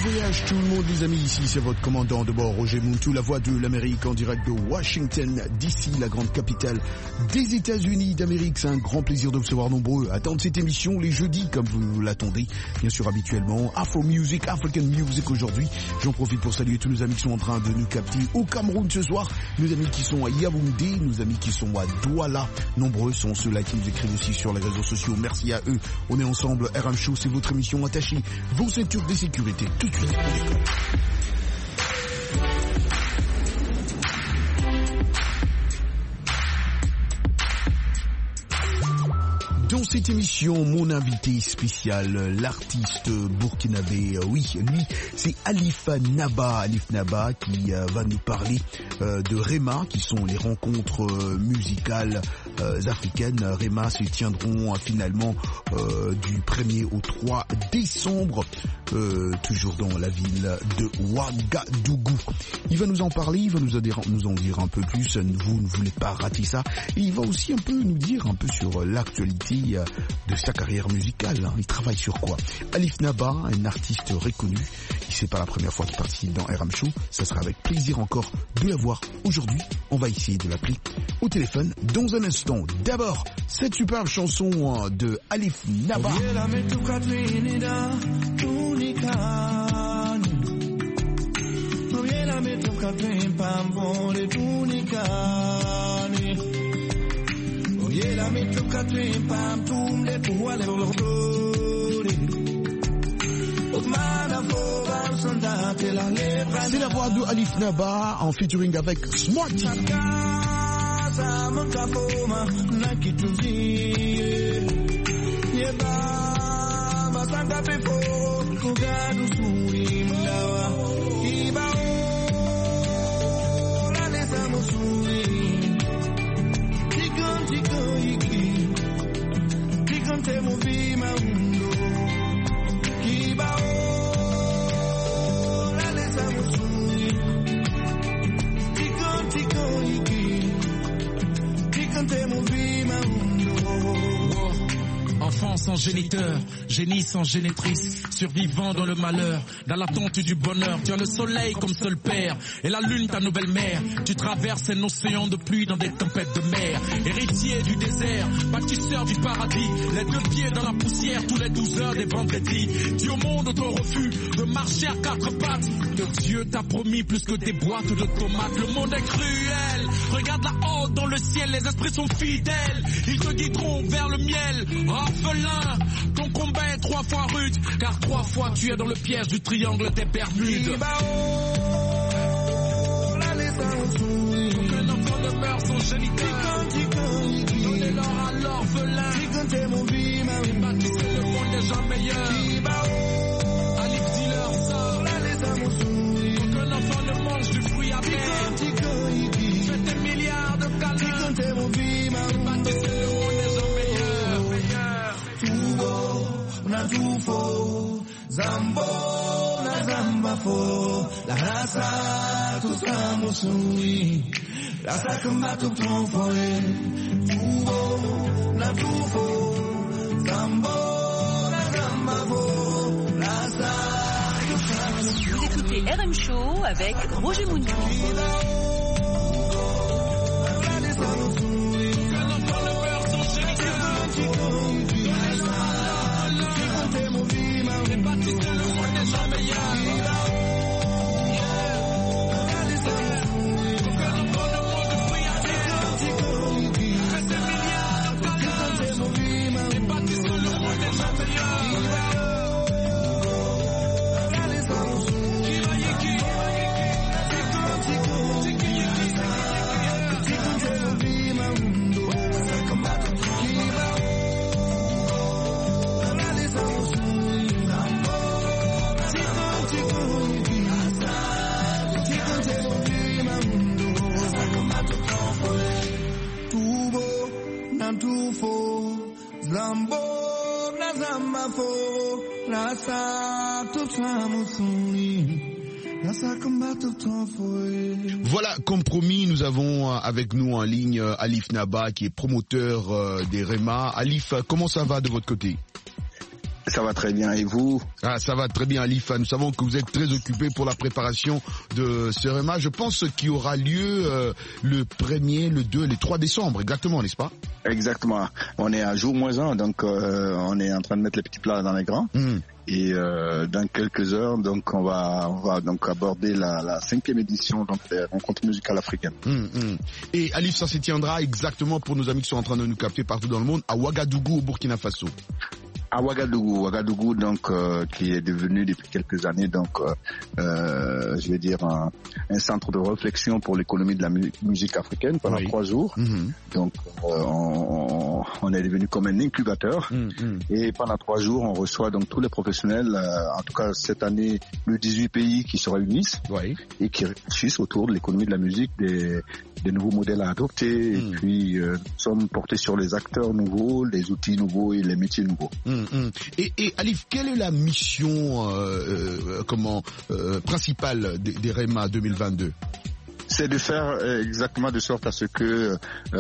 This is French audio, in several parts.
voyage tout le monde les amis, ici c'est votre commandant de bord Roger Muntu, la voix de l'Amérique en direct de Washington DC, la grande capitale des États-Unis d'Amérique. C'est un grand plaisir de vous recevoir nombreux à attendre cette émission les jeudis comme vous l'attendez bien sûr habituellement. Afro Music, African Music aujourd'hui. J'en profite pour saluer tous nos amis qui sont en train de nous capter au Cameroun ce soir, nos amis qui sont à Yaoundé, nos amis qui sont à Douala. Nombreux sont ceux-là qui nous écrivent aussi sur les réseaux sociaux. Merci à eux. On est ensemble. RM Show, c'est votre émission. Attachez vos ceintures de sécurité. Tout de suite, on décolle. Dans cette émission, mon invité spécial, l'artiste burkinabé, oui, lui, c'est Alif Naba. Alif Naba qui va nous parler de Rema, qui sont les rencontres musicales africaines. Rema se tiendront finalement du 1er au 3 décembre, toujours dans la ville de Ouagadougou. Il va nous en parler, il va nous en dire un peu plus, vous ne voulez pas rater ça. Et il va aussi un peu nous dire un peu sur l'actualité de sa carrière musicale. Il travaille sur quoi? Alif Naba, un artiste reconnu. C'est pas la première fois qu'il participe dans RM Show. Ça sera avec plaisir encore de l'avoir aujourd'hui. On va essayer de l'appeler au téléphone dans un instant. D'abord, cette superbe chanson de Alif Naba. C'est la voix de Alif Naba en featuring avec Smarty. Enfant sans géniteur, génie sans génitrice, survivant dans le malheur, dans l'attente du bonheur. Tu as le soleil comme seul père et la lune ta nouvelle mère. Tu traverses un océan de pluie dans des tempêtes de mer. Héritier du désert, bâtisseur du paradis, les deux pieds dans la poussière tous les 12 heures des vendredis. Tu au monde ton refus de marcher à quatre pattes. Que Dieu t'a promis plus que des boîtes de tomates. Le monde est cruel, regarde là-haut dans le ciel, les esprits sont fidèles. Ils te guideront vers le miel. Orphelin, ton combat est 3 fois rude, car 3 fois tu es dans le piège du triangle des Bermudes. Aucun enfant ne meurt sans géniteur. Donnez-leur à l'orphelin. Et bâtissez le monde des gens meilleurs. Alif dis-leur ça. Aucun enfant ne mange du fruit amer. Faites des milliards de câlins. Et bâtissez le monde des gens meilleurs. Na tufo, zambo na zambafo, la raza tu samusui, la sakamba tu tromfoe. Tufo, na tufo, zambo na zambafo, la raza tu samusui. Vous écoutez RM Show avec Roger Muntu. Voilà, comme promis, nous avons avec nous en ligne Alif Naba qui est promoteur des Rema. Alif, comment ça va de votre côté? Ça va très bien, et vous? Ça va très bien, Alifa. Nous savons que vous êtes très occupé pour la préparation de ce REMA. Je pense qu'il y aura lieu le 1er, le 2, le 3 décembre, exactement, n'est-ce pas? Exactement. On est à jour moins 1, donc on est en train de mettre les petits plats dans les grands. Et dans quelques heures, donc on va donc aborder la 5e édition donc des rencontres musicales africaines. Et Alif, ça se tiendra exactement, pour nos amis qui sont en train de nous capter partout dans le monde, à Ouagadougou, au Burkina Faso. À Ouagadougou donc qui est devenu depuis quelques années donc je vais dire un centre de réflexion pour l'économie de la musique africaine pendant 3 jours. Donc on est devenu comme un incubateur et pendant 3 jours on reçoit donc tous les professionnels, en tout cas cette année le 18 pays qui se réunissent et qui réfléchissent autour de l'économie de la musique, des nouveaux modèles à adopter et puis nous sommes portés sur les acteurs nouveaux, les outils nouveaux et les métiers nouveaux. Et Alif, quelle est la mission principale des REMA 2022? C'est de faire exactement de sorte à ce que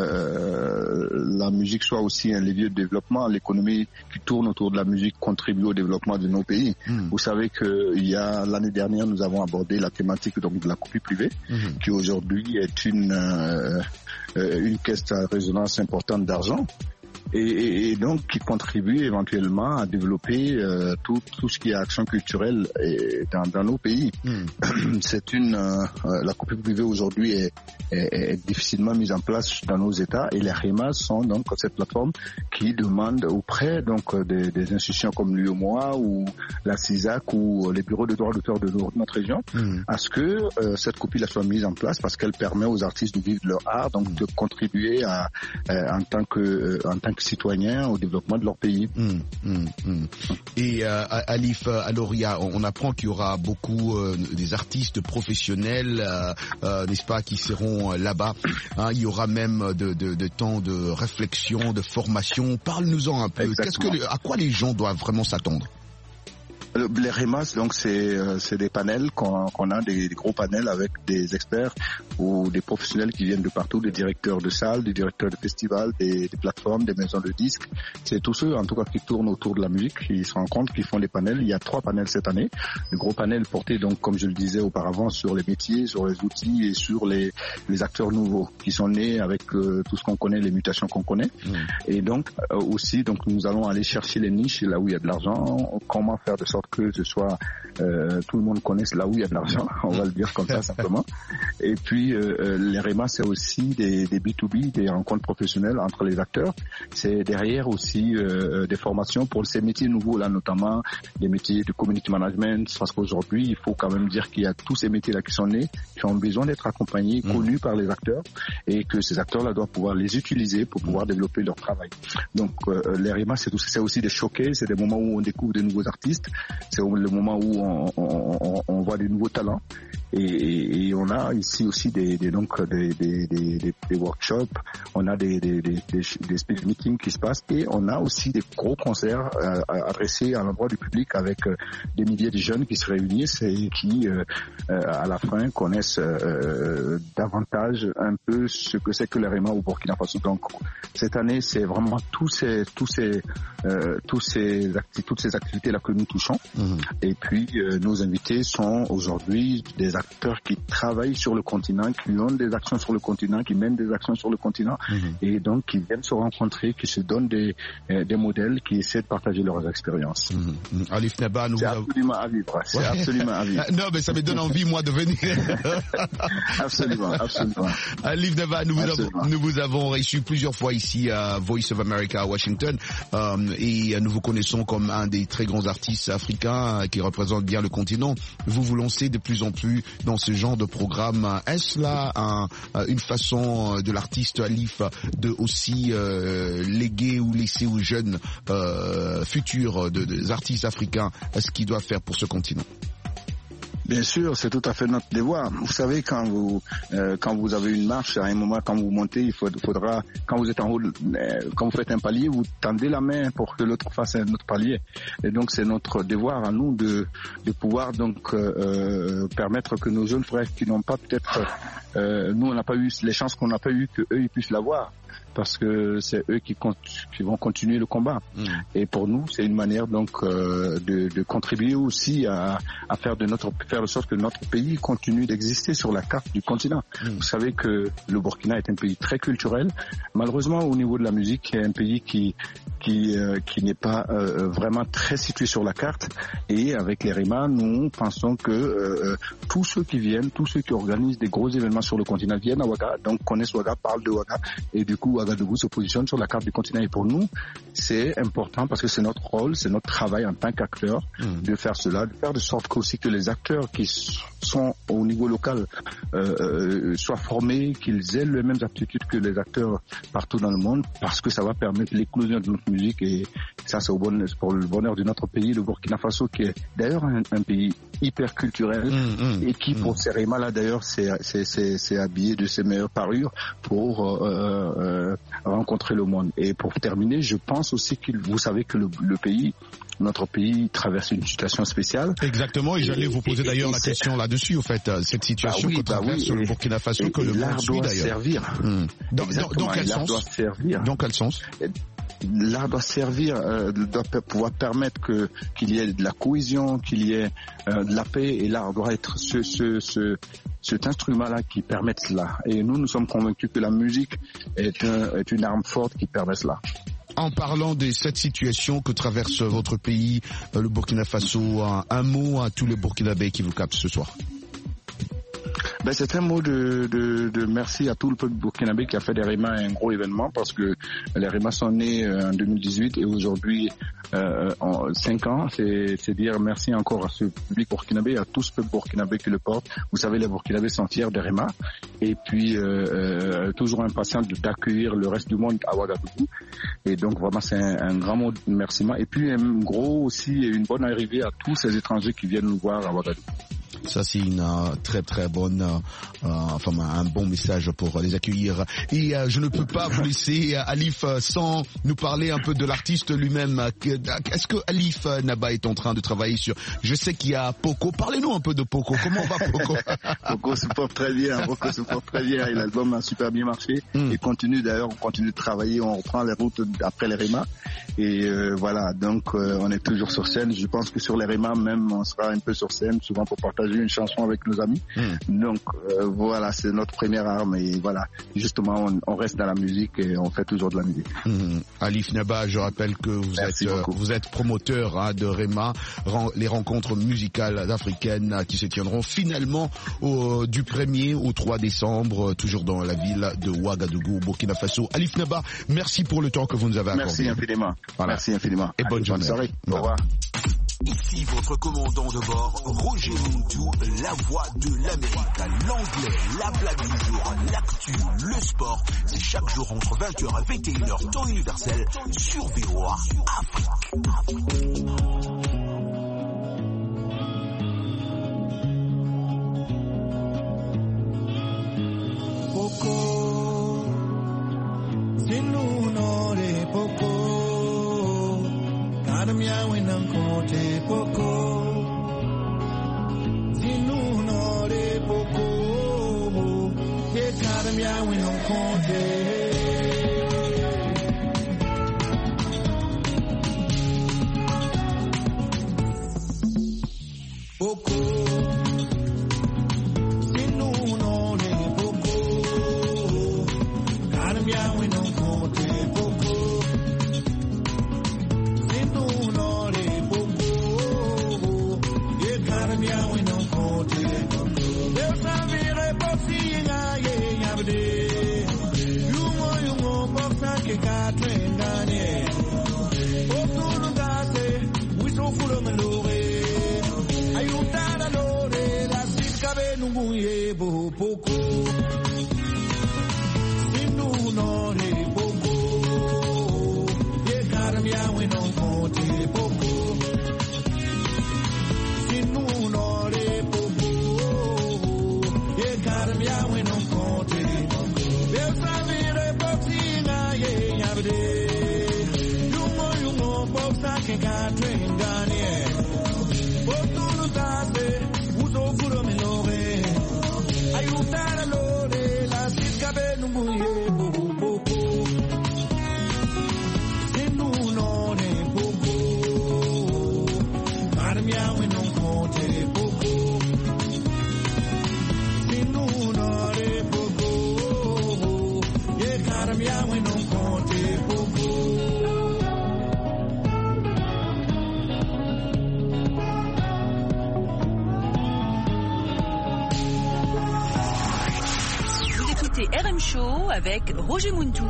la musique soit aussi un levier de développement. L'économie qui tourne autour de la musique contribue au développement de nos pays. Vous savez que l'année dernière, nous avons abordé la thématique donc de la copie privée, qui aujourd'hui est une caisse à résonance importante d'argent. Et donc qui contribue éventuellement à développer tout ce qui est action culturelle dans nos pays. La copie privée aujourd'hui est difficilement mise en place dans nos États et les REMA sont donc cette plateforme qui demande auprès donc des institutions comme l'UEMOA ou la CISAC ou les bureaux de droit d'auteur de notre région à ce que cette copie soit mise en place parce qu'elle permet aux artistes de vivre leur art, donc de contribuer en tant que citoyens au développement de leur pays. Et Alif, alors on apprend qu'il y aura beaucoup des artistes professionnels, n'est-ce pas, qui seront là-bas. Il y aura même de temps de réflexion, de formation. Parle-nous-en un peu. À quoi les gens doivent vraiment s'attendre? Les REMA, donc c'est des panels qu'on a, des gros panels avec des experts ou des professionnels qui viennent de partout, des directeurs de salles, des directeurs de festivals, des plateformes, des maisons de disques. C'est tous ceux, en tout cas, qui tournent autour de la musique, qui se rencontrent, qui font les panels. Il y a 3 panels cette année. Le gros panel porté, donc, comme je le disais auparavant, sur les métiers, sur les outils et sur les acteurs nouveaux qui sont nés avec tout ce qu'on connaît, les mutations qu'on connaît. Et donc, aussi, donc, nous allons aller chercher les niches là où il y a de l'argent, comment faire de sorte que ce soit tout le monde connaisse là où il y a de l'argent, on va le dire comme ça simplement. Et puis les REMA, c'est aussi des B2B, des rencontres professionnelles entre les acteurs. C'est derrière aussi des formations pour ces métiers nouveaux là, notamment les métiers de community management, parce qu'aujourd'hui il faut quand même dire qu'il y a tous ces métiers là qui sont nés, qui ont besoin d'être accompagnés, connus par les acteurs, et que ces acteurs là doivent pouvoir les utiliser pour pouvoir développer leur travail. Donc les REMA, c'est aussi des showcases, c'est des moments où on découvre de nouveaux artistes, c'est le moment où on voit des nouveaux talents et on a ici aussi des workshops, on a des speed meetings qui se passent et on a aussi des gros concerts adressés à l'endroit du public avec des milliers de jeunes qui se réunissent et qui à la fin connaissent davantage un peu ce que c'est que les REMA au Burkina Faso. Donc cette année c'est vraiment toutes ces activités là que nous touchons. Et puis nos invités sont aujourd'hui des acteurs qui travaillent sur le continent, qui ont des actions sur le continent, qui mènent des actions sur le continent et donc qui viennent se rencontrer, qui se donnent des modèles, qui essaient de partager leurs expériences. Alif Naba, c'est absolument à vivre. C'est absolument à vivre. Non, mais ça me donne envie moi de venir. Absolument. Alif Naba, nous vous avons reçu plusieurs fois ici à Voice of America à Washington et nous vous connaissons comme un des très grands artistes africains qui représente bien le continent. Vous vous lancez de plus en plus dans ce genre de programme. Est-ce là une façon de l'artiste Alif de aussi léguer ou laisser aux jeunes futurs des artistes africains ce qu'ils doivent faire pour ce continent? Bien sûr, c'est tout à fait notre devoir. Vous savez, quand vous avez une marche, à un moment, quand vous montez, il faudra, quand vous êtes en haut, quand vous faites un palier, vous tendez la main pour que l'autre fasse un autre palier. Et donc, c'est notre devoir à nous de pouvoir donc permettre que nos jeunes frères qui n'ont pas peut-être, nous on n'a pas eu les chances qu'on n'a pas eu, que eux ils puissent l'avoir. parce que c'est eux qui vont continuer le combat. Et pour nous, c'est une manière donc de contribuer aussi à faire de sorte que notre pays continue d'exister sur la carte du continent. Vous savez que le Burkina est un pays très culturel. Malheureusement, au niveau de la musique, c'est un pays qui n'est pas vraiment très situé sur la carte. Et avec les RIMA, nous pensons que tous ceux qui organisent des gros événements sur le continent viennent à Ouaga, donc connaissent Ouaga, parlent de Ouaga, et du coup Ouagadougou se positionne sur la carte du continent. Et pour nous, c'est important parce que c'est notre rôle, c'est notre travail en tant qu'acteur de faire cela, de faire de sorte qu'aussi que les acteurs qui sont au niveau local soient formés, qu'ils aient les mêmes aptitudes que les acteurs partout dans le monde, parce que ça va permettre l'éclosion de notre musique. Et ça, c'est pour le bonheur de notre pays, le Burkina Faso, qui est d'ailleurs un pays hyper culturel et qui, pour ces RIMA-là, d'ailleurs, c'est habillé de ses meilleures parures pour rencontrer le monde. Et pour terminer, je pense aussi que vous savez que notre pays traverse une situation spéciale. Exactement, et j'allais vous poser d'ailleurs la question là-dessus, au fait, cette situation que traverse le Burkina Faso, que le monde suit d'ailleurs. Servir. Dans quel sens? Doit servir. Dans quel sens? L'art doit servir, doit pouvoir permettre qu'il y ait de la cohésion, qu'il y ait de la paix, et l'art doit être cet instrument-là qui permet cela. Et nous sommes convaincus que la musique est une arme forte qui permet cela. En parlant de cette situation que traverse votre pays, le Burkina Faso, un mot à tous les Burkinabés qui vous captent ce soir. C'est un mot de merci à tout le peuple burkinabé qui a fait des RIMA un gros événement, parce que les RIMA sont nés en 2018 et aujourd'hui en 5 ans, c'est dire merci encore à ce public burkinabé, à tout ce peuple burkinabé qui le porte. Vous savez, les Burkinabés sont fiers des RIMA et puis toujours impatients d'accueillir le reste du monde à Ouagadougou. Et donc vraiment c'est un grand mot de remerciement, et puis un gros aussi une bonne arrivée à tous ces étrangers qui viennent nous voir à Ouagadougou. Ça, c'est une très très bonne, un bon message pour les accueillir. Et je ne peux pas vous laisser, Alif, sans nous parler un peu de l'artiste lui-même. Est-ce que Alif Naba est en train de travailler sur... Je sais qu'il y a Poco. Parlez-nous un peu de Poco. Comment va Poco? Poco se porte très bien. Et l'album a super bien marché. Et on continue de travailler. On reprend les routes après les RIMA. Et voilà, donc on est toujours sur scène. Je pense que sur les RIMA même, on sera un peu sur scène, souvent pour partager une chanson avec nos amis. Donc voilà, c'est notre première arme, et voilà, justement on reste dans la musique et on fait toujours de la musique. Alif Naba, je rappelle que vous êtes promoteur de RIMA, les rencontres musicales africaines qui se tiendront finalement du 1er au 3 décembre, toujours dans la ville de Ouagadougou, Burkina Faso. Alif Naba, merci pour le temps que vous nous avez accordé. Merci infiniment. Voilà. Merci infiniment. Et bonne journée. Soirée. Au revoir. Ici votre commandant de bord, Roger Muntu, la voix de l'Amérique, l'anglais, la blague du jour, l'actu, le sport. C'est chaque jour entre 20h et 21h, temps universel, sur VOA Afrique. Poco, Zinunore Poco. Kadamia winam kote Poco, Zinunore Poco, Ye Kadamia winam kote. Poco, Zinunore Poco, Kadamia winam kote Poco. Poco, Sinu no re Poco, Ye Karamia we no kote Poco, Sinu no re Poco, Ye Karamia we no kote Poco. Besavire boxinga ye yabde, Yumo boxa ke ka twengane, Potunu tate, Uzo furo me lore. Ayutara lore la siska benunguye poco. écoutez RM Show avec Roger Muntu.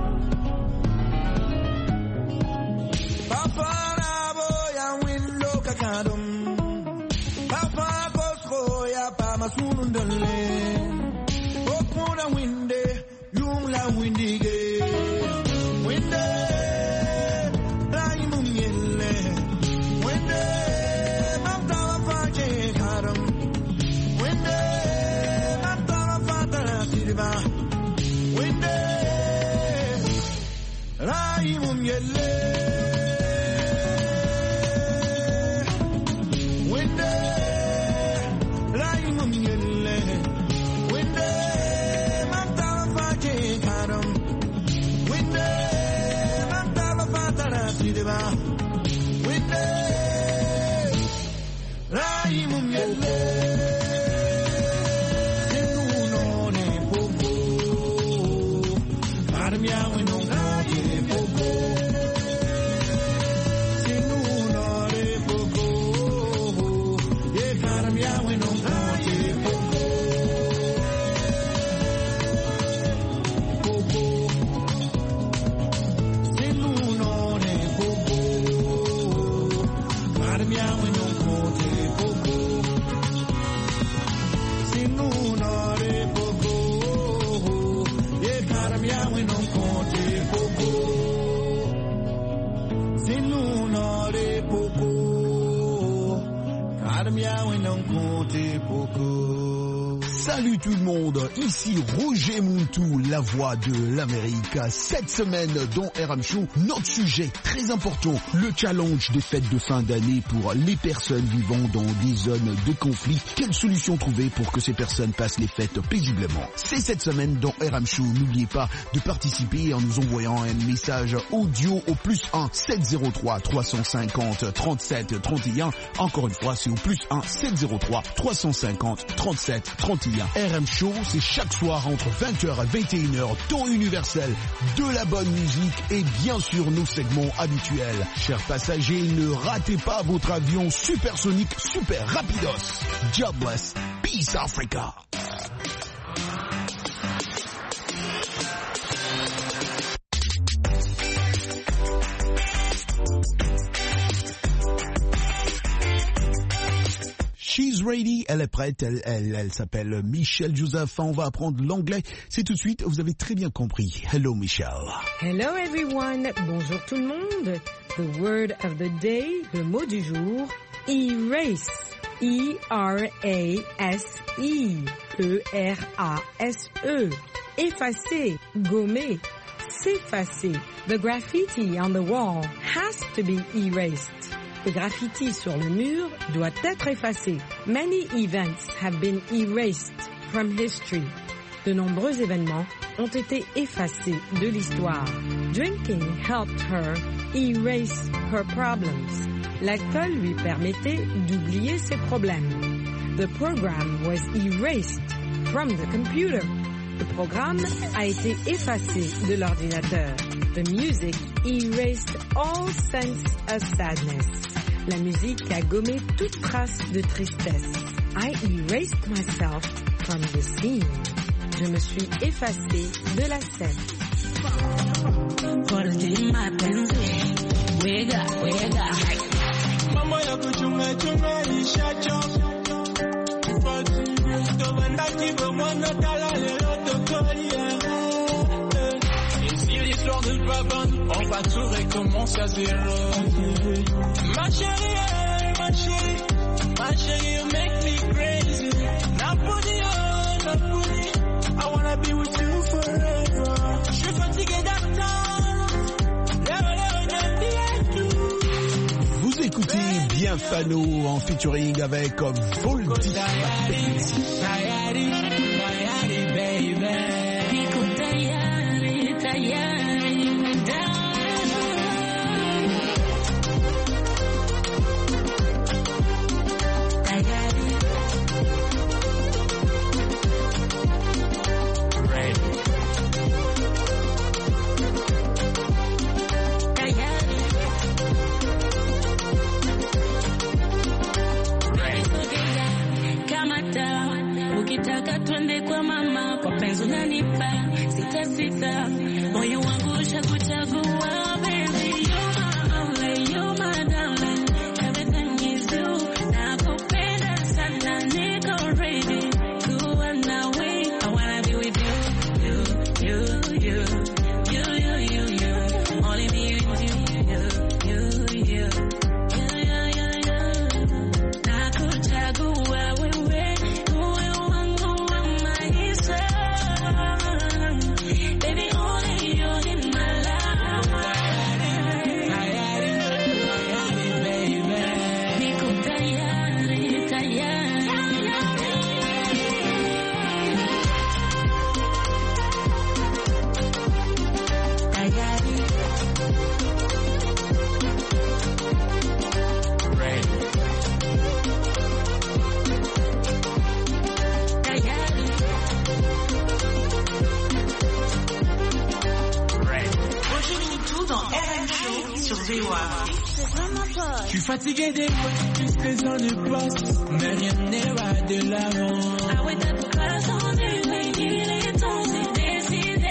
Salut tout le monde, ici Roger Muntu, la voix de l'Amérique. Cette semaine dans RM Show, notre sujet très important, le challenge des fêtes de fin d'année pour les personnes vivant dans des zones de conflit. Quelle solution trouver pour que ces personnes passent les fêtes paisiblement? C'est cette semaine dans RM Show. N'oubliez pas de participer en nous envoyant un message audio au +1 703 350 37 31. Encore une fois, c'est au +1 703 350 37 31. RM Show, c'est chaque soir entre 20h et 21h, temps universel, de la bonne musique et bien sûr nos segments habituels. Chers passagers, ne ratez pas votre avion supersonique super rapidos. Jobless, Peace Africa. She's ready, elle est prête, elle s'appelle Michelle Joseph, on va apprendre l'anglais, c'est tout de suite, vous avez très bien compris. Hello Michelle. Hello everyone, bonjour tout le monde. The word of the day, le mot du jour, erase. E-R-A-S-E, E-R-A-S-E. Effacer, gommer, s'effacer. The graffiti on the wall has to be erased. Le graffiti sur le mur doit être effacé. Many events have been erased from history. De nombreux événements ont été effacés de l'histoire. Drinking helped her erase her problems. L'alcool lui permettait d'oublier ses problèmes. The program was erased from the computer. Le programme a été effacé de l'ordinateur. The music erased all sense of sadness. La musique a gommé toute trace de tristesse. I erased myself from the scene. Je me suis effacée de la scène. On va tout recommencer à zéro. Ma chérie, you make me crazy. Napoli, I wanna be with you forever. Je suis fatigué d'attendre. Vous écoutez bien Fano en featuring avec Voldy. ukitaka twende kwa mama, kwa penzi unanipa sita sita, moyo wangu ushakuchagua baby, you're my only, you're my darling, everything is you, nakupenda sana, niko ready to run away, I wanna be with you, only me with you. Je suis fatigué des fois, plus les années passent, mais rien n'ira de l'avant. Ah ouais, t'as tout attendu, mais il est temps de décider.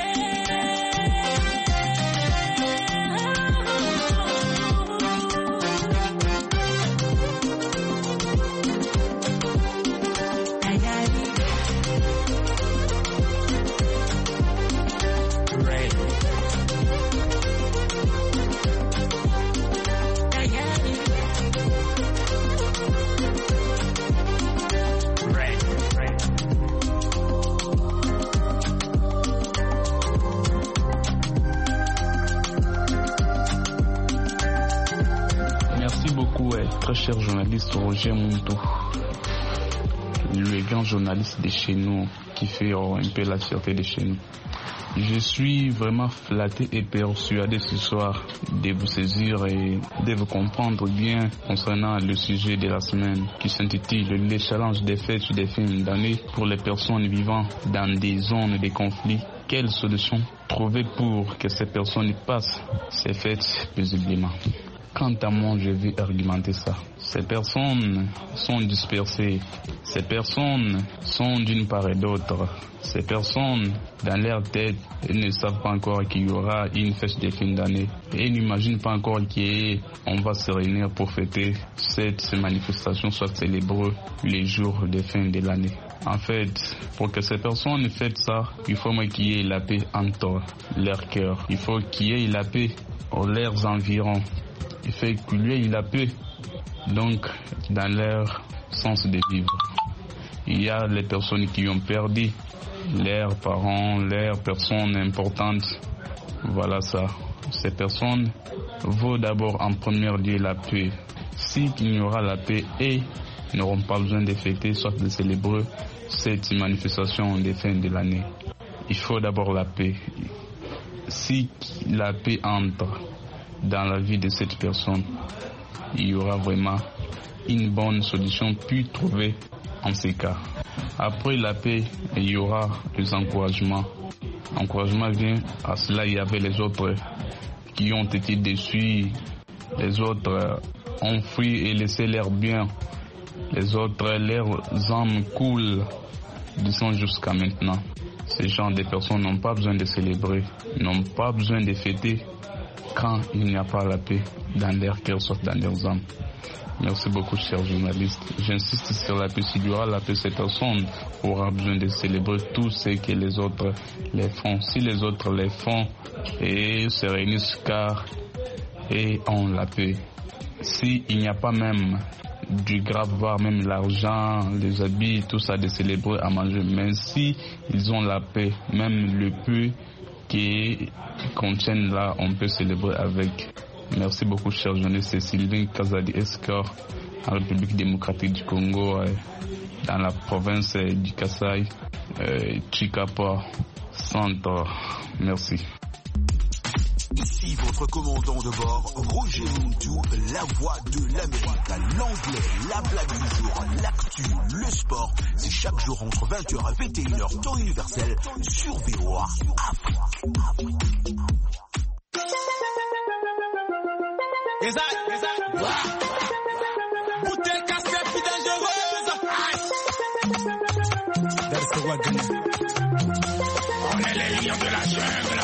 Très cher journaliste Roger Muntu, le grand journaliste de chez nous qui fait un peu la fierté de chez nous. Je suis vraiment flatté et persuadé ce soir de vous saisir et de vous comprendre bien concernant le sujet de la semaine qui s'intitule les challenges des fêtes et des fins d'année pour les personnes vivant dans des zones de conflit. Quelles solutions trouver pour que ces personnes passent ces fêtes paisiblement? Quant à moi, je vais argumenter ça. Ces personnes sont dispersées. Ces personnes sont d'une part et d'autre. Ces personnes, dans leur tête, ne savent pas encore qu'il y aura une fête de fin d'année. Et n'imaginent pas encore qu'on va se réunir pour fêter cette manifestation, soit célébrer les jours de fin de l'année. En fait, pour que ces personnes fêtent ça, il faut qu'il y ait la paix entre leur cœur. Il faut qu'il y ait la paix dans leurs environs. Il fait qu'il y ait la paix, donc, dans leur sens de vivre. Il y a les personnes qui ont perdu leurs parents, leurs personnes importantes. Voilà ça. Ces personnes vaut d'abord en premier lieu la paix. S'il y aura la paix et n'auront pas besoin de fêter, soit de célébrer cette manifestation de fin de l'année. Il faut d'abord la paix. Si la paix entre dans la vie de cette personne, il y aura vraiment une bonne solution puis trouver en ces cas. Après la paix, il y aura les encouragements. L'encouragement vient à cela, il y avait les autres qui ont été déçus, les autres ont fui et laissé leur bien, les autres, leurs âmes coulent du sang jusqu'à maintenant. Ces gens de personnes n'ont pas besoin de célébrer, n'ont pas besoin de fêter quand il n'y a pas la paix dans leur cœur, soit dans leurs âmes. Merci beaucoup, chers journalistes. J'insiste sur la paix. S'il y aura la paix, cette personne aura besoin de célébrer tout ce que les autres les font. Si les autres les font et se réunissent car et ont la paix. S'il n'y a pas même du grave, voire même l'argent, les habits, tout ça de célébrer à manger, mais si ils ont la paix, même le peu qui contiennent là, on peut célébrer avec. Merci beaucoup, chers journalistes. C'est Sylvain Kazadi Escort, en République démocratique du Congo, dans la province du Kasaï, Chikapa, Centre. Merci. Ici votre commandant de bord, Roger Muntu, la voix de l'Amérique, l'anglais, la blague du jour, l'actu, le sport. C'est chaque jour entre 20h et 21h, temps universel, sur VOA Afrique. Bouteille cassette plus dangereuse. Wagner. On est les lions de la jungle.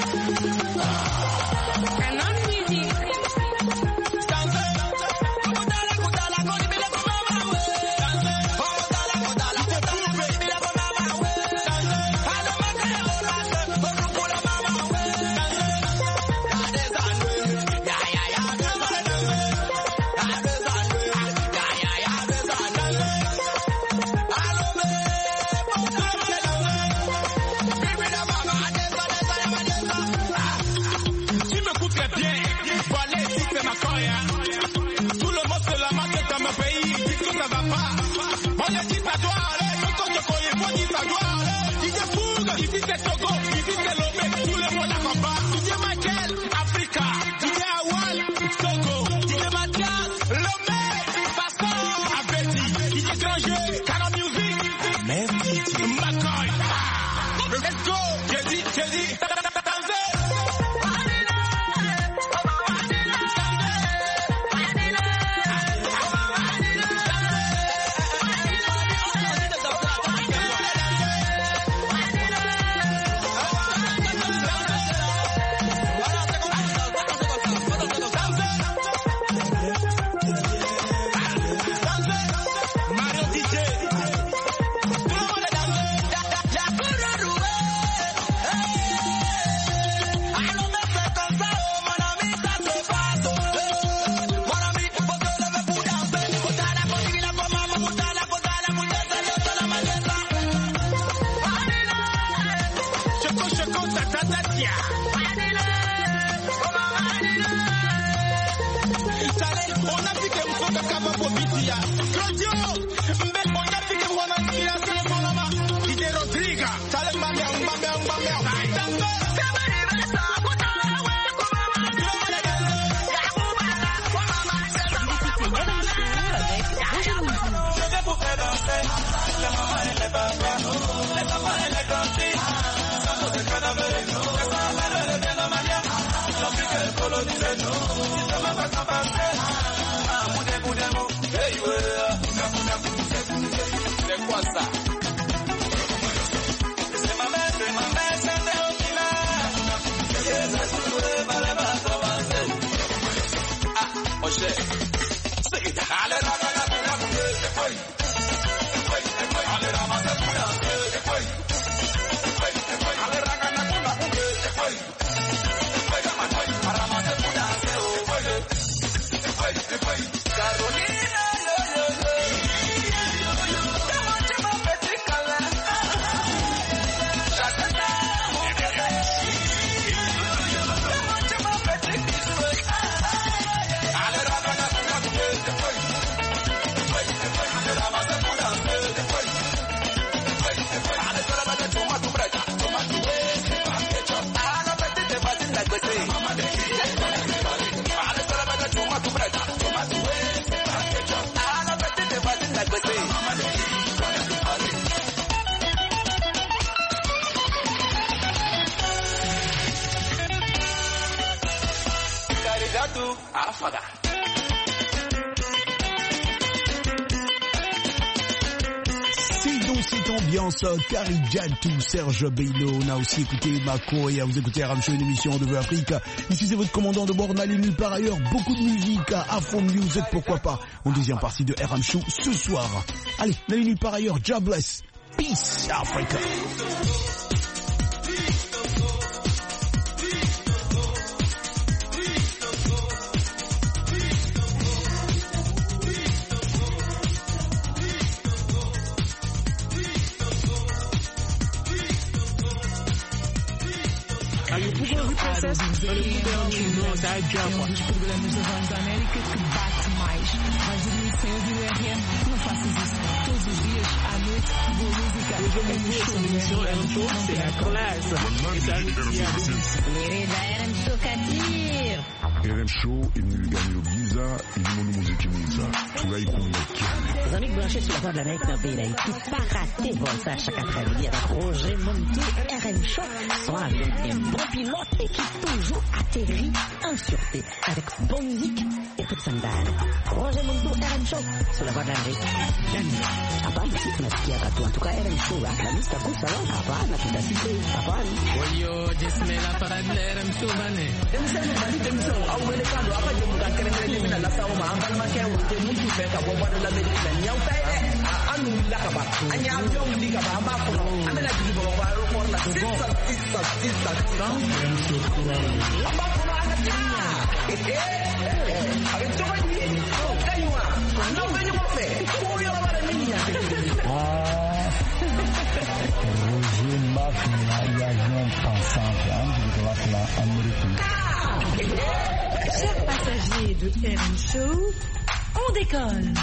Karijatu, Serge Bello, on a aussi écouté Makoya, vous écoutez RM Show, une émission de Afrique. Ici c'est votre commandant de bord, n'allez nulle part ailleurs, beaucoup de musique, Afro Music, pourquoi pas, en deuxième partie de RM Show ce soir. Allez, n'allez nulle part ailleurs, Jobless, Peace Africa. É um dos programas da Voz da América que bate mais. Vais dormir sem ouvir o RM? Não faças isso. Todos os dias, à noite, boa música. RM Show, il nous gagne le visa, il nous montre musique visa. Tout là, il connaît. Les amis branchés sur la Voix de l'Amérique dans le pays d'Haïti, pas rater Volta chaque après-midi avec Roger Montou, RM Show, sont avec un bon pilote et qui toujours atterrit en sûreté avec bonne musique et toute sa balle. Roger Montou, RM Show, sur la Voix de l'Amérique. À part ici, tu. En tout cas, RM Show, la lista kusa la hapana, tutasite hapana. Oyo, jesmela para RM Show bane. Demsemu bani demsemu au wele kando apa je muda kerengere mina la sawo ma ambal ma ke wote mutu fe ka bo wala la medina nyaw tay anu la ka ba anya yo ndi ka ba ba ko amela di bo ba ro ko la sisa amba ko ana tinya avec toi ni kaywa no venyo mo fe ko yo la niña Roger Mafia, l'avion pensant de la américaine. Chers passagers de RM Show, on décolle.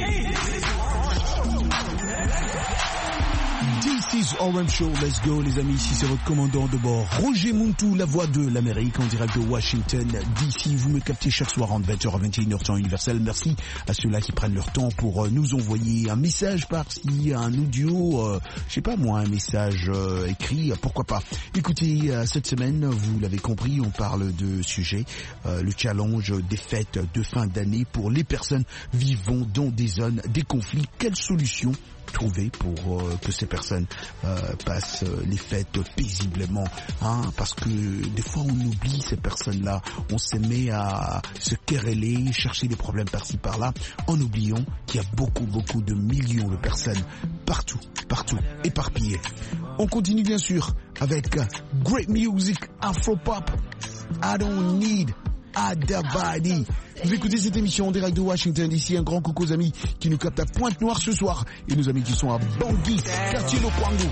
This is RM Show, let's go les amis, ici c'est votre commandant de bord, Roger Muntu, la voix de l'Amérique en direct de Washington DC. Vous me captez chaque soir entre 20h à 21h temps universel. Merci à ceux-là qui prennent leur temps pour nous envoyer un message par-ci, un audio, je sais pas moi, un message écrit, pourquoi pas. Écoutez, cette semaine, vous l'avez compris, on parle de sujet, le challenge des fêtes de fin d'année pour les personnes vivant dans des zones des conflits. Quelle solution trouver pour que ces personnes passent les fêtes paisiblement, hein, parce que des fois on oublie ces personnes-là, on se met à se quereller, chercher des problèmes par-ci par-là, en oubliant qu'il y a beaucoup de millions de personnes partout, éparpillées. On continue bien sûr avec great music, Afropop, I don't need Adabadi. Vous écoutez cette émission en direct de Washington DC. Un grand coucou aux amis qui nous captent à Pointe-Noire ce soir et nos amis qui sont à Bangui, quartier Lokwango.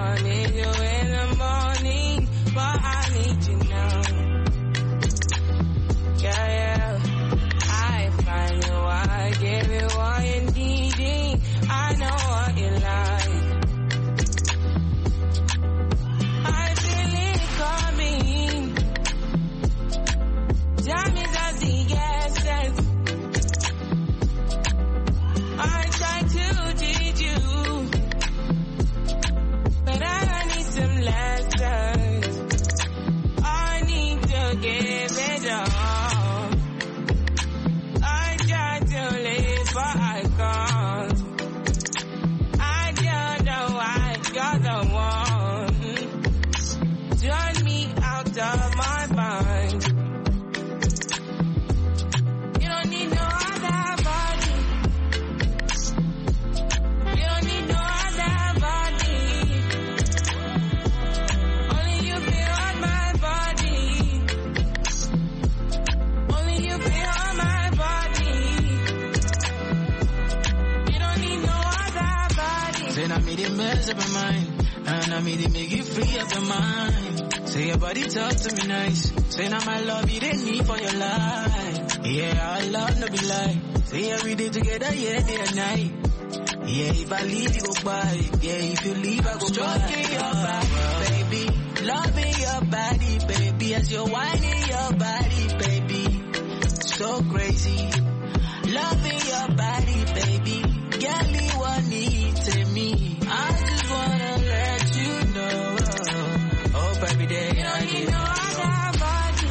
And I made it make you free of your mind. Say your body talk to me nice. Say now my love you didn't need for your life. Yeah, our love no be lie. Say every day together, yeah, day and night. Yeah, if I leave you go by. Yeah, if you leave I go stroking your body, baby. Loving your body, baby. As you're whining your body, baby. So crazy. Loving your body, baby. Girl, you want need me. I just wanna let you know. Hope every day I need no other body.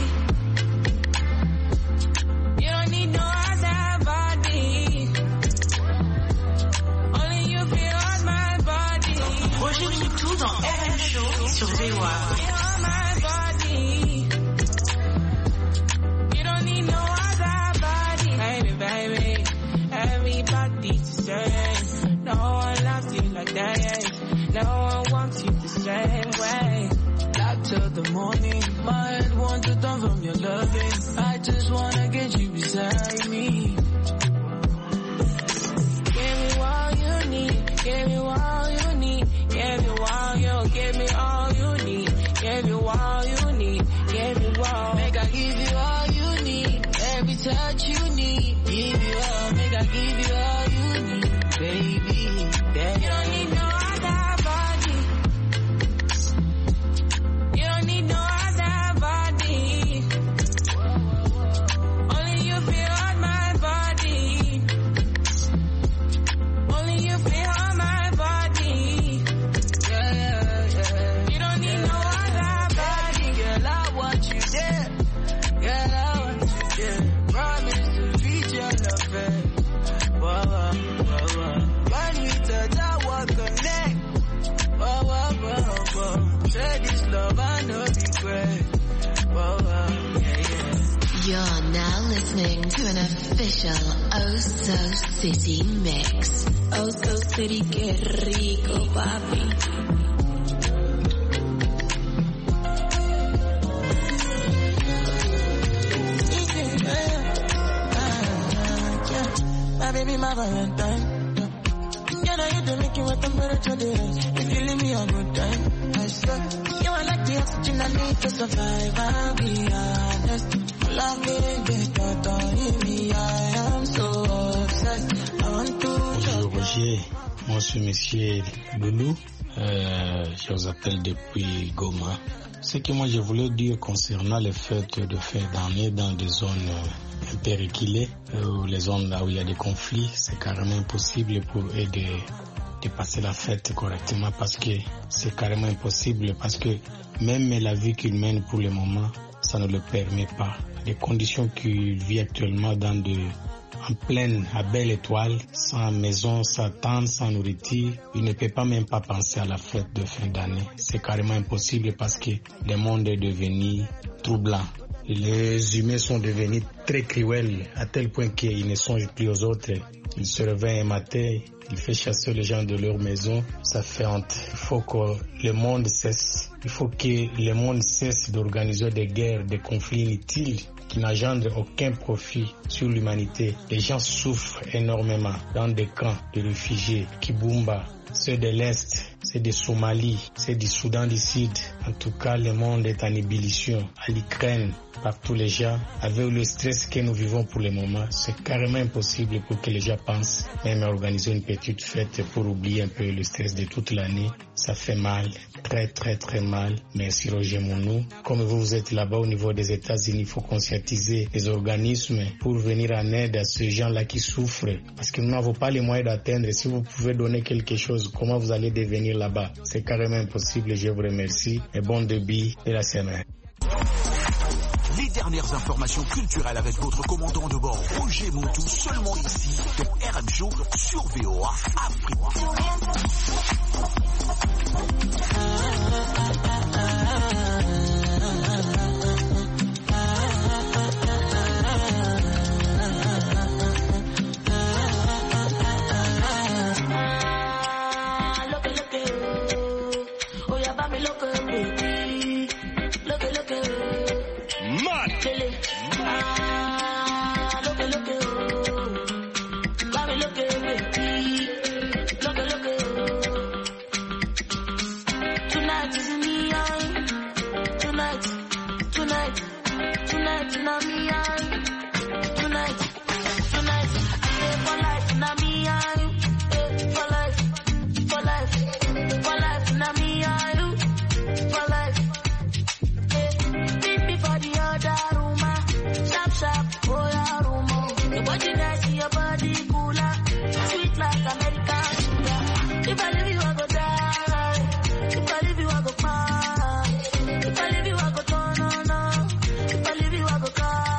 You don't need no other body. Only you feel on my body. Roger Muntu dans RM Show sur VOA. You don't need no other body. Baby, everybody's the same. No one loves you like that. No one wants you the same way. Like till the morning, my head wants to turn from your loving. I just wanna get you beside me. Give me all you need. Give me all you need. Give me all you. Give me all you need. Give me all you need. Give me all. Make I give you all you need. Every touch you need. Give you all. Make I give you all you need, baby. You don't need no other body. You don't need no other body. Only you feel on my body. Only you feel on my body. Say this love I know regret. Whoa, whoa, yeah, yeah. You're now listening to an official Oh So City mix. Oh So City, que rico, papi. My baby, my Valentine. Yeah, now you don't make it with temperature days. If you leave me a good time, I swear. You are like the oxygen I need to survive. I'll be honest. Love me, I am so obsessed. I want to. Bonjour Roger, moi je suis Monsieur Loulou. Je vous appelle depuis Goma. Ce que moi je voulais dire concernant les fêtes de fin d'année dans des zones un peu reculées, les zones là où il y a des conflits, c'est carrément impossible pour eux de passer la fête correctement parce que c'est carrément impossible parce que même la vie qu'ils mènent pour le moment, ça ne le permet pas. Les conditions qu'il vit actuellement en pleine, à belle étoile, sans maison, sans tente, sans nourriture, il ne peut pas même pas penser à la fête de fin d'année. C'est carrément impossible parce que le monde est devenu troublant. Les humains sont devenus très cruels à tel point qu'ils ne songent plus aux autres. Ils se réveillent un matin, ils font chasser les gens de leur maison. Ça fait honte. Il faut que le monde cesse. Il faut que le monde cesse d'organiser des guerres, des conflits inutiles qui n'engendrent aucun profit sur l'humanité. Les gens souffrent énormément dans des camps de réfugiés, Kibumba, ceux de l'Est, ceux de Somalie, ceux du Soudan du Sud. En tout cas, le monde est en ébullition. À l'Ukraine, partout les gens, avec le stress que nous vivons pour le moment, c'est carrément impossible pour que les gens pensent même à organiser une petite fête pour oublier un peu le stress de toute l'année. Ça fait mal, très très très mal. Merci Roger Mounou. Comme vous êtes là-bas au niveau des États-Unis, il faut conscientiser les organismes pour venir en aide à ces gens-là qui souffrent. Parce que nous n'avons pas les moyens d'atteindre. Si vous pouvez donner quelque chose, comment vous allez devenir là-bas? C'est carrément impossible. Je vous remercie et bon début de la semaine. Les dernières informations culturelles avec votre commandant de bord Roger Moutou, seulement ici dans RM Show sur VOA Afrique. If I leave you, I go turn, no, no. If I leave you, I go cry.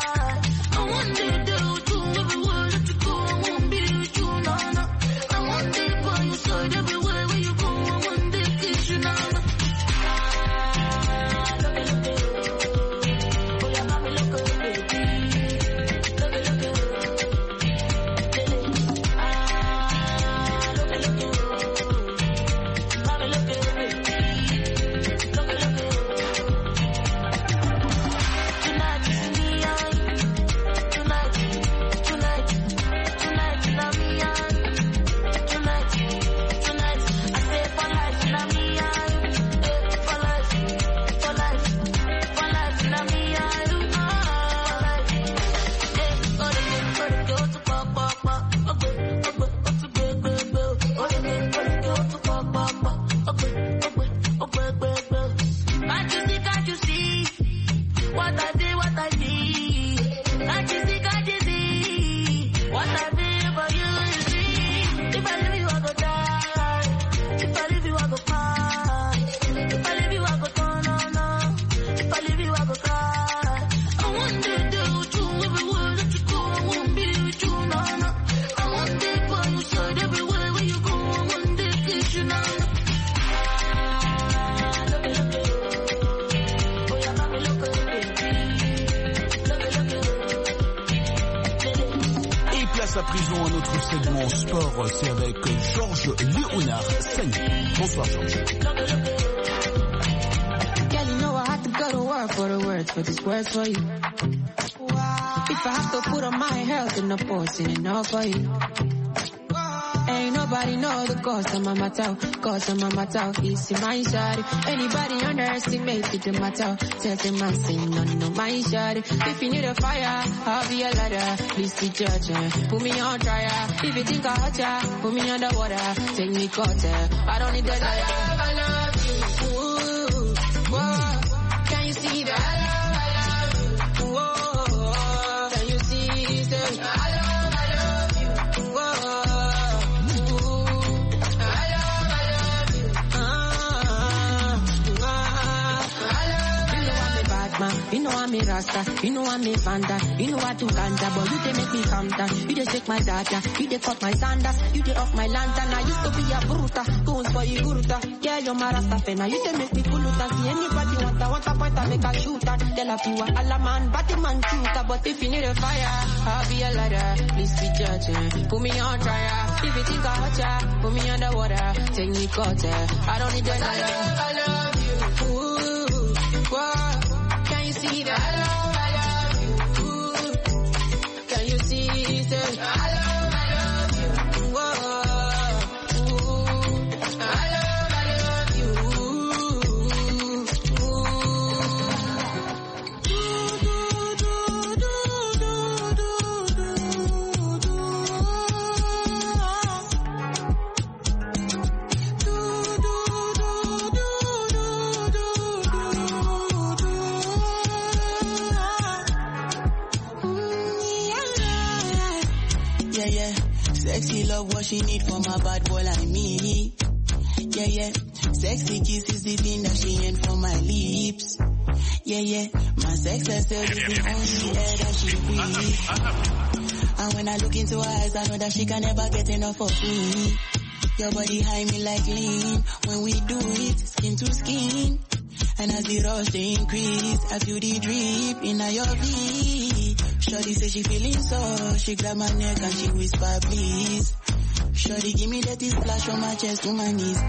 à présent à notre segment sport. C'est avec Georges Léonard Sagny. Bonsoir Georges. Girl, you know I have to go to work for the words, but this word's for you. If I have to put on my health in the post, it enough for you. Ain't nobody know the cost of my matter, Easy my shawty. Anybody underestimated the matter, tell them I say no, my shawty. If you need a fire, I'll be a ladder. Please be judging, put me on trial. If you think I hurt ya, put me underwater. Take me cutter, I don't need that. I love you. Ooh, whoa. Can you see that? I love you. Whoa. Can you see that? I love you. Whoa. You know I'm a Rasta, you know I'm a Fanta, you know I do ganja, but you they make me calm down. You they shake my data, you they cut my sandals, you they off my lantern. I used to be a bruta, goons for you guruta. Yeah, you're my Rasta fena, you they make me kuluta. See anybody want a point, I make a shooter. Tell a few a man, batty man shooter. But if you need a fire, I'll be a ladder. Please be judging, put me on trial. If you think I hurt ya, put me underwater. Take me cutter, I don't need that. I love you. Ooh, whoa. See that I love you. Ooh. Can you see that I love you? Whoa. Ooh. I love you. Sexy love what she need from a bad boy like me. Yeah. Sexy kiss is the thing that she ain't for my lips. Yeah. My sex herself is the only air that she breathes. And when I look into her eyes, I know that she can never get enough of me. Your body high me like lean. When we do it, skin to skin. And as the rush they increase, I feel the drip in your V. Shorty say she feeling so, she grab my neck and she whisper please. Shorty give me that splash from my chest to my knees.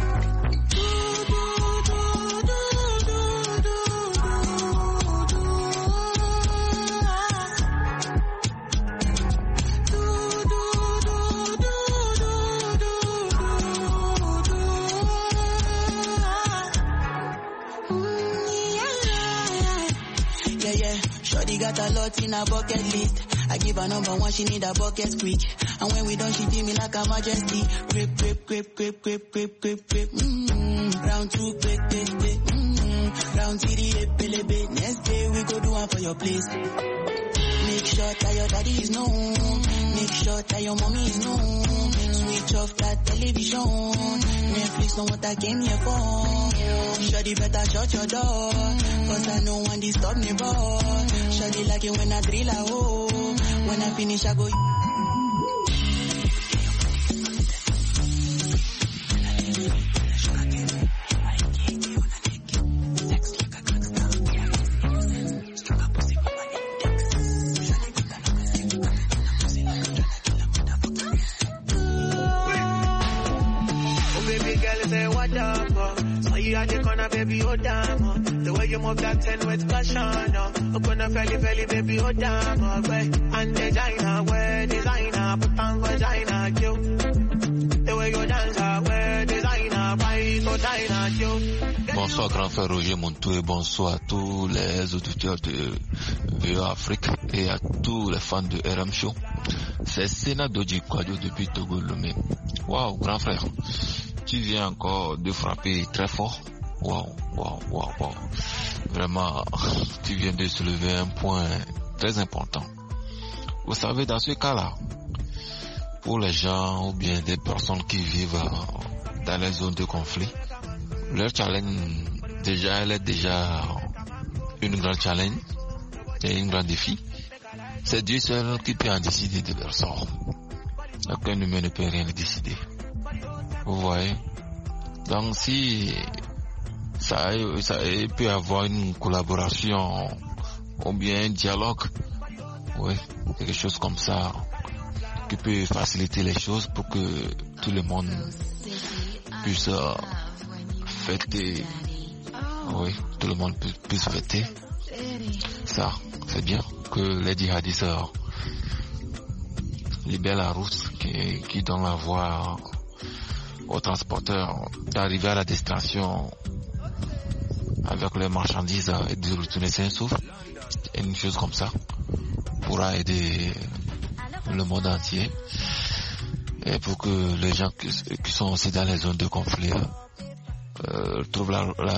Shorty got a lot in her bucket list. I give her number one, she need a bucket quick. And when we done, she feel me like a majesty. Grip. Round two, quick. Round three, epelebe. Next day we go do one for your place. Make sure that your daddy is known. Make sure that your mommy is known. Switch off that television. Netflix know what I came here for. Shorty better shut your door, cause I know one disturb me, boy. Shorty like it when I drill a hole. When I finish I go. You at the corner, baby, oh damn. The way you move that 10 with passion, open a felly, baby, oh damn. And designer, wear designer, put on vagina, cute. The way you dance, wear designer, buy so diner, cute. Bonsoir grand frère Roger Montou et bonsoir à tous les auditeurs de VOA Afrique et à tous les fans de RM Show. C'est Sénat Doji Kwadio depuis Togo Lomé. Waouh grand frère. Tu viens encore de frapper très fort. Waouh. Vraiment, tu viens de soulever un point très important. Vous savez, dans ce cas-là, pour les gens ou bien des personnes qui vivent dans les zones de conflit, leur challenge, elle est déjà une grande challenge et un grand défi. C'est Dieu seul qui peut en décider de leur sort. Aucun humain ne peut rien décider. Vous voyez? Donc si ça peut avoir une collaboration ou bien un dialogue, oui, quelque chose comme ça, qui peut faciliter les choses pour que tout le monde puisse fêter. Oui, tout le monde puisse fêter. Ça, c'est bien que les djihadistes libèrent la route qui donne la voie aux transporteurs d'arriver à la destination avec les marchandises et de retourner sain et sauf. Et une chose comme ça pourra aider le monde entier et pour que les gens qui sont aussi dans les zones de conflit trouvent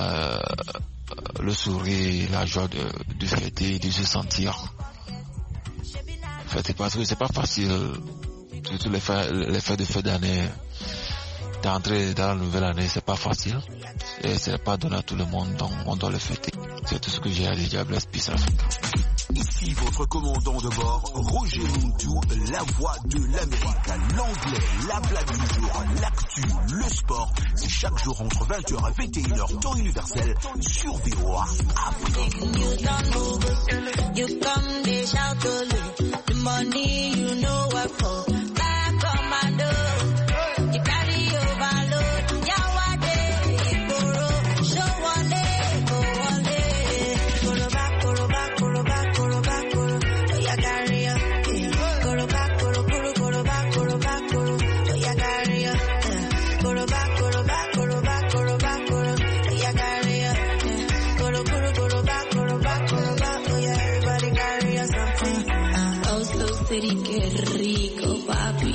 le sourire, la joie de fêter, de se sentir. Fêter parce que c'est pas facile, surtout les fêtes de fin d'année, d'entrer dans la nouvelle année, c'est pas facile et c'est pas donné à tout le monde, donc on doit le fêter. C'est tout ce que j'ai à dire. Bless, peace, Africa. Ici votre commandant de bord, Roger Muntu, la voix de l'Amérique, l'anglais, la blague du jour, l'actu, le sport. C'est chaque jour entre 20h et 21h, temps universel, sur VOA Afrique. You come, they shout the money, you know what for. Back commando, you carry overload. Yawade, Igoro, show one day, go one day. Go back, go back, go back, go back, go. You carry up, go back, go back, go back, go back, go. You carry up, go back, go back, go back, go back, go. You carry up, go back, go back, go back. Yeah, everybody carry up something. Oh, so city, que rico, papi.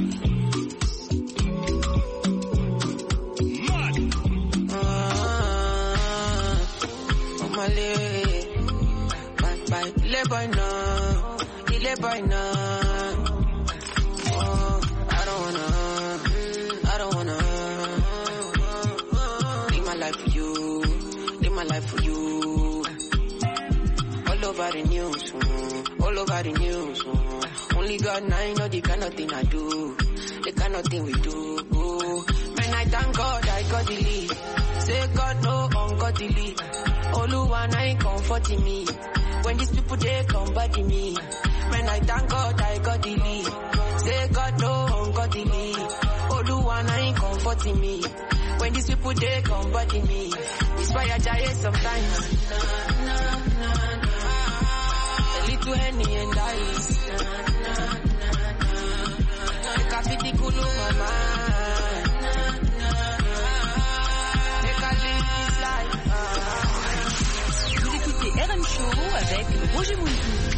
By now, oh, I don't wanna live my life for you, live my life for you. All over the news, all over the news. Only God and I know the kind of thing I do, the kind of thing we do. Man, I thank God I got the lead. Say God no ungodly. Oluwa I ain't comforting me. When these people they come body me. Man, I thank God I got the lead. Say God no ungodly. Oluwa I ain't comforting me. When these people they come body me. It's why I die sometimes. A little Henny and ice. Take a pity kulu mama. Take a live this life. Vous écoutez RM Show avec Roger Muntu.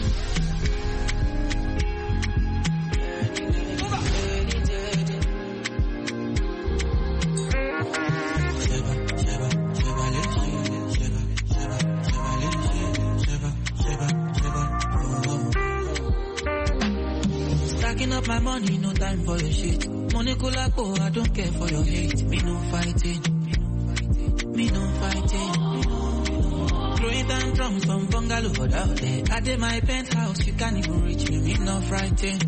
Stacking up my money, no time for your shit. Money kulapo, I don't care for your hate. Me no fighting. Me no fighting. Throwing down drums from bungalow out there. I did my penthouse, you can't even reach me. Me no frightened.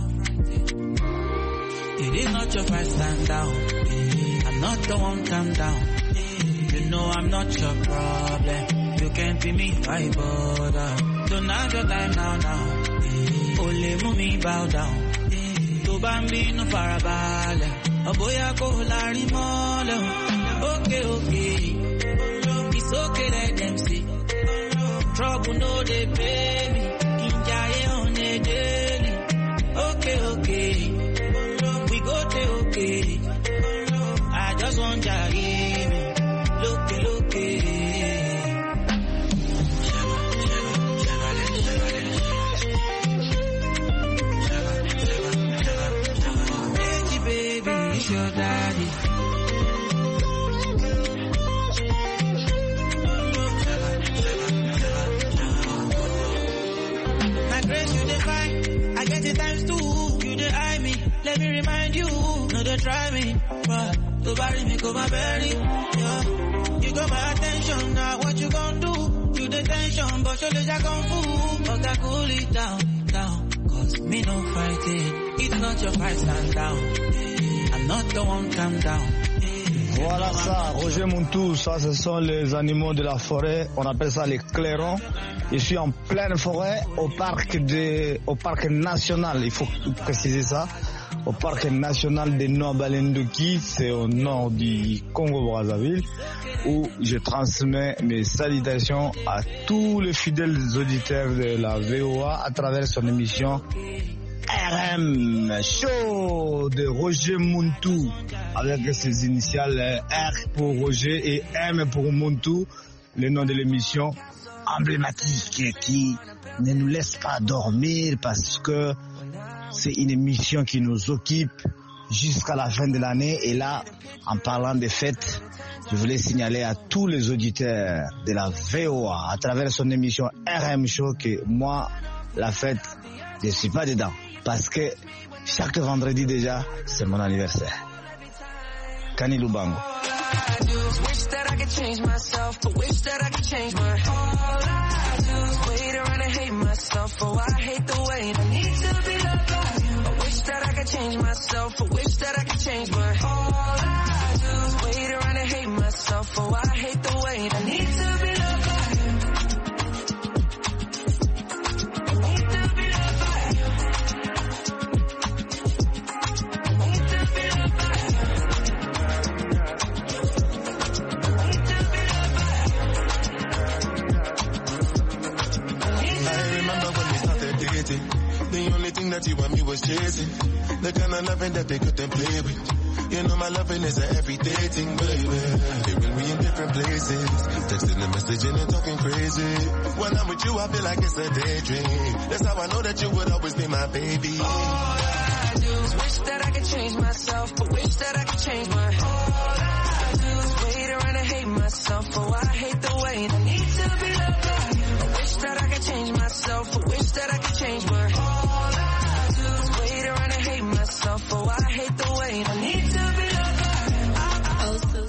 It is not your fight, stand down. I'm not the one, calm down. You know I'm not your problem. You can't be me, why bother? Don't have your time now. Only mummy bow down. To bambino farabale. Oboya ko lari mole. Okay. It's okay, let them see. Trouble no they pay me. Injaye on a daily. Okay. We go to okay. I just want Jari. Look. Baby, it's your daddy. My grace, you define. I get it times two. You dey eye me. Let me remind you. No, they try me. But to bury me, go my belly. Yeah. You got my attention. Now what you gonna do? You the tension, but surely I gon' fool. But I cool it down. Cause me no fighting. It's not your fight, stand down. I'm not the one, calm down. Voilà ça, Roger Muntu, ça ce sont les animaux de la forêt, on appelle ça les clairons. Je suis en pleine forêt au parc national, il faut préciser ça, au parc national de Nord-Balendoki, c'est au nord du Congo-Brazzaville, où je transmets mes salutations à tous les fidèles auditeurs de la VOA à travers son émission RM Show de Roger Muntu, avec ses initiales R pour Roger et M pour Muntu, le nom de l'émission emblématique qui ne nous laisse pas dormir parce que c'est une émission qui nous occupe jusqu'à la fin de l'année. Et là, en parlant des fêtes, je voulais signaler à tous les auditeurs de la VOA à travers son émission RM Show que moi, la fête, je ne suis pas dedans. Parce que chaque vendredi déjà, c'est mon anniversaire. Kani Lubango. Wish that I could change myself, but wish that I could change my all I do is wait around and hate myself. Oh, I hate the way I need to be loved by you. I wish that I could change myself, but wish that I could change my all I do is wait around and hate myself. Oh, I hate the way I need to be loved by you. I need to be loved by you. I need to be loved by you. The only thing that you and me was chasing, the kind of loving that they couldn't play with. You know my loving is an everyday thing, baby. Even we in different places, texting the message and talking crazy. When I'm with you, I feel like it's a daydream. That's how I know that you would always be my baby. All I do is wish that I could change myself, but wish that I could change my all I do is wait around and hate myself. Oh, I hate the way I need to be loved by you. I wish that I could change myself, but wish that I could change my all I do is wait around and hate myself. Oh, I hate the way I need to be loved by you. Oh, so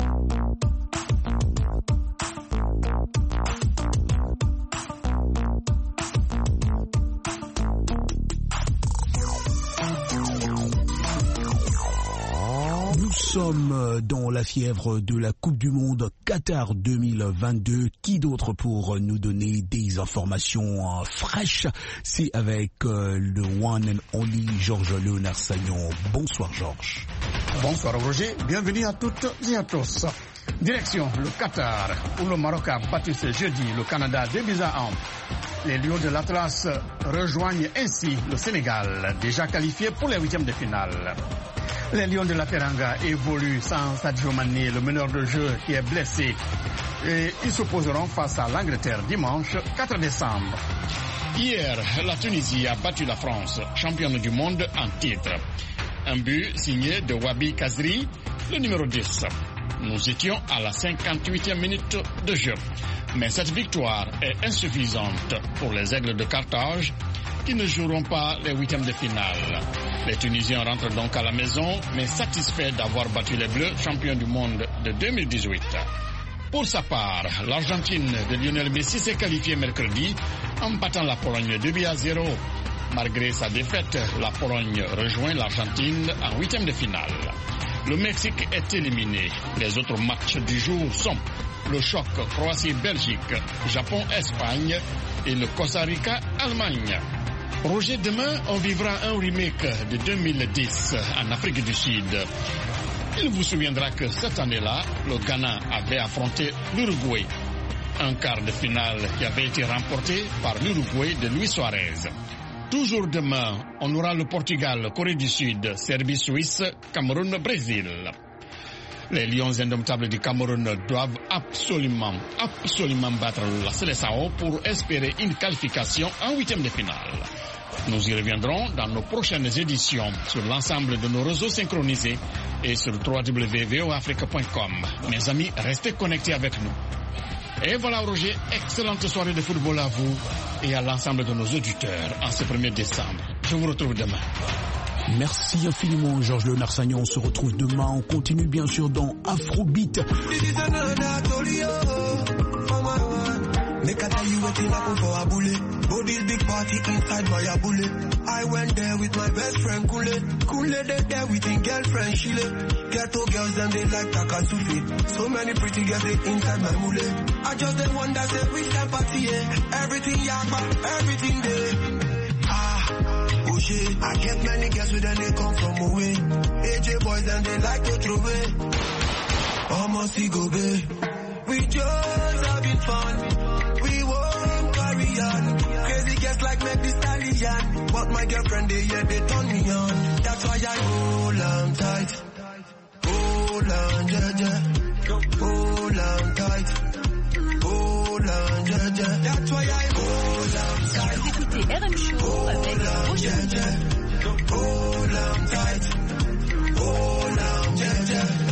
Nous sommes dans la fièvre de la Coupe du Monde Qatar 2022. Qui d'autre pour nous donner des informations fraîches? C'est avec le one and only Georges Léonard Sagnon. Bonsoir Georges. Bonsoir Roger, bienvenue à toutes et à tous. Direction le Qatar, où le Maroc a battu ce jeudi le Canada 2-1. Les Lions de l'Atlas rejoignent ainsi le Sénégal, déjà qualifié pour les huitièmes de finale. Les Lions de la Teranga évoluent sans Sadio Mané, le meneur de jeu qui est blessé. Et ils s'opposeront face à l'Angleterre dimanche 4 décembre. Hier, la Tunisie a battu la France, championne du monde en titre. Un but signé de Wabi Kazri, le numéro 10. Nous étions à la 58e minute de jeu. Mais cette victoire est insuffisante pour les Aigles de Carthage qui ne joueront pas les huitièmes de finale. Les Tunisiens rentrent donc à la maison, mais satisfaits d'avoir battu les Bleus, champions du monde de 2018. Pour sa part, l'Argentine de Lionel Messi s'est qualifiée mercredi en battant la Pologne 2-0. Malgré sa défaite, la Pologne rejoint l'Argentine en huitième de finale. Le Mexique est éliminé. Les autres matchs du jour sont le choc Croatie-Belgique, Japon-Espagne et le Costa Rica-Allemagne. Roger, demain, on vivra un remake de 2010 en Afrique du Sud. Il vous souviendra que cette année-là, le Ghana avait affronté l'Uruguay. Un quart de finale qui avait été remporté par l'Uruguay de Luis Suarez. Toujours demain, on aura le Portugal, Corée du Sud, Serbie, Suisse, Cameroun, Brésil. Les Lions indomptables du Cameroun doivent absolument battre la Seleção pour espérer une qualification en huitième de finale. Nous y reviendrons dans nos prochaines éditions sur l'ensemble de nos réseaux synchronisés et sur www.voafrica.com. Mes amis, restez connectés avec nous. Et voilà Roger, excellente soirée de football à vous et à l'ensemble de nos auditeurs en ce 1er décembre. Je vous retrouve demain. Merci infiniment Georges Léonard Sagnon. On se retrouve demain. On continue bien sûr dans Afrobeat. Make I tell you what you happen for a bullet. Body's big party inside my a bullet. I went there with my best friend Kule. Kule they there with his girlfriend Shile. Ghetto girls and they like Takasufi. So many pretty girls they inside my mule. I just the one that say we can party, yeah. Everything yakba, everything there. Oh shit, I get many girls with them they come from away. AJ boys and they like to throw away. Almost go babe. We just having fun. We won't carry on. Crazy girls like make the stallion. But my girlfriend they turn me on. That's why I hold on tight. Hold on, jaja. Hold on tight. Hold on, jaja. That's why I hold on tight. Vous écoutez RM Show avec Roger Moutou. Hold on tight. Hold on, jaja.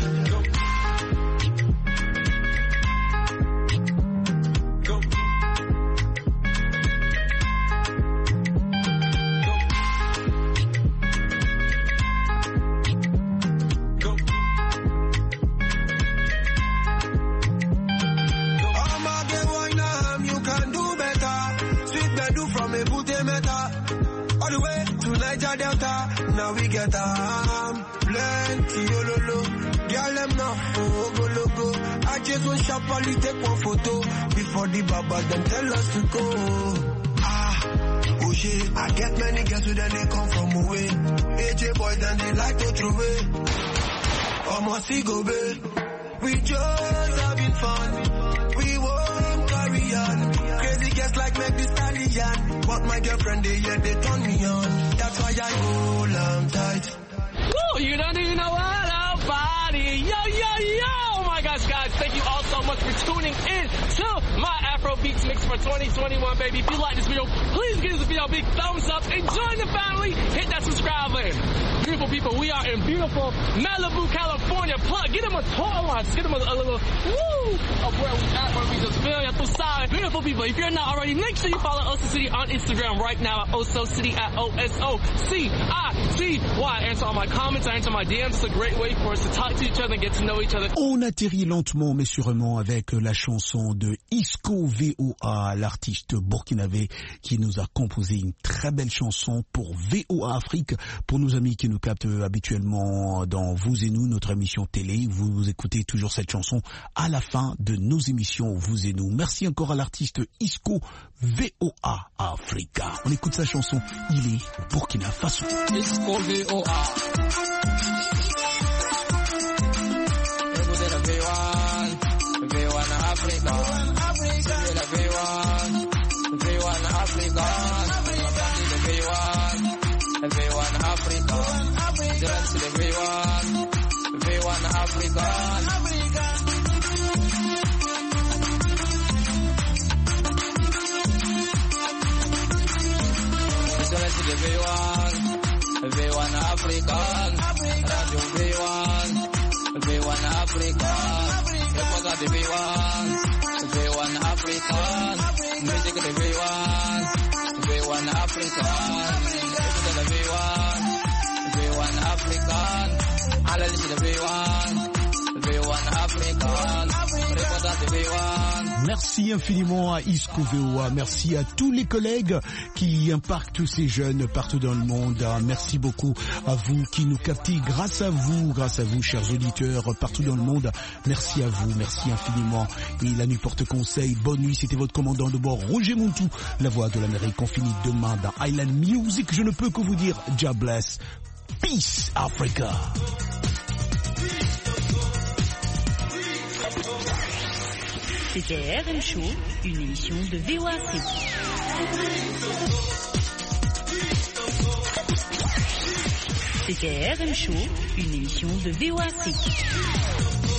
Delta, now we get plenty ololo. Girl, them not go logo. I just want sharply take one photo before the baba them tell us to go. Oh shit, I get many girls with them they come from away. AJ boys then they like to throw away. Almost go babe. We just having fun. We won't carry on. Crazy girls like make the stallion. But my girlfriend they turn me on. That's why I hold on tight. Woo, you don't even know what a body. Yo, my gosh, guys, thank you all so much for tuning in to my Afro Beats Mix for 2021, baby. If you like this video, please give this video a big thumbs up and join the family. Hit that subscribe button. Beautiful people, we are in beautiful Malibu, California. Get them a tour watch. Get them a little woo of where we at, where we just feel you side. Beautiful people, if you're not already, make sure you follow Oso City on Instagram right now at Oso City at OSOCITY. I answer all my comments, I answer my DMs. It's a great way for us to talk to each other and get to know each other. On atterrit lentement mais sûrement avec la chanson de Isco VOA, l'artiste burkinabé qui nous a composé une très belle chanson pour VOA Afrique. Pour nos amis qui nous captent habituellement dans Vous et Nous, notre émission télé, vous écoutez toujours cette chanson à la fin de nos émissions Vous et Nous. Merci encore à l'artiste Isco VOA Africa. On écoute sa chanson, il est Burkina Faso. Isco VOA. V1 African, Radio V1, V1 African, reporter de V1, V1 African, music de V1, V1 African, reporter de V1, V1 African, analyst de V1, V1 African, reporter de V1. Merci infiniment à Isco VOA, merci à tous les collègues qui impactent ces jeunes partout dans le monde. Merci beaucoup à vous qui nous captez, grâce à vous, chers auditeurs partout dans le monde. Merci à vous, merci infiniment. Et la nuit porte conseil, bonne nuit, c'était votre commandant de bord, Roger Moutou, la voix de l'Amérique. On finit demain dans Island Music. Je ne peux que vous dire, God bless, peace Africa. C'était RM Show, une émission de VOA Afrique. C'était RM Show, une émission de VOA Afrique.